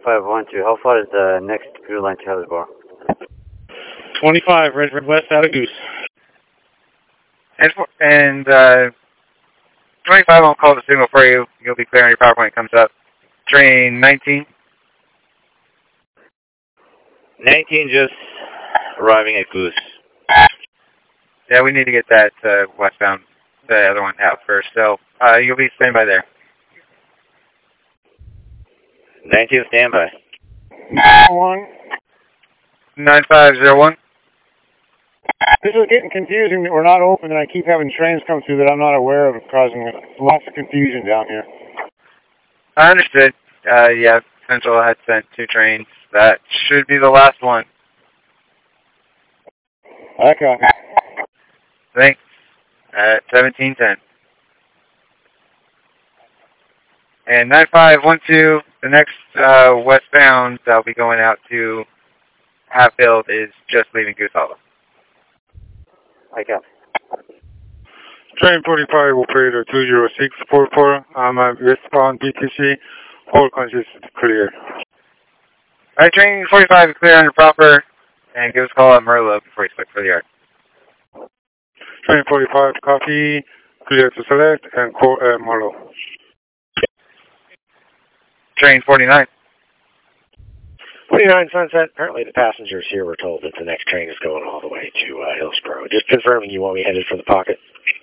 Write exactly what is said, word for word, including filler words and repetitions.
five one two, how far is the next Blue Line Charlie bar? twenty-five, red, red west out of Goose. And, and uh, twenty-five won't call the signal for you. You'll be clear on your power point comes up. Train nineteen. nineteen just arriving at Goose. Yeah, we need to get that uh, westbound, the other one out first. So uh, you'll be standby there. nineteen standby. One. nine five zero one. This is getting confusing that we're not open and I keep having trains come through that I'm not aware of, causing lots of confusion down here. I understood. Uh, yeah, Central had sent two trains. That should be the last one. Okay. Thanks. At seventeen ten. And nine five one two, the next uh, westbound that'll be going out to Hatfield is just leaving Goose Hollow. I copy. Train forty-five, operator two zero six four four. I'm at westbound B T C. All consist clear. All right, train forty-five, clear under proper, and give us a call at Merlo before you select for the yard. Train forty-five, copy, clear to select, and call at Merlo. Train forty-nine. forty-nine Sunset. Apparently the passengers here were told that the next train is going all the way to uh, Hillsborough. Just confirming you want me headed for the pocket.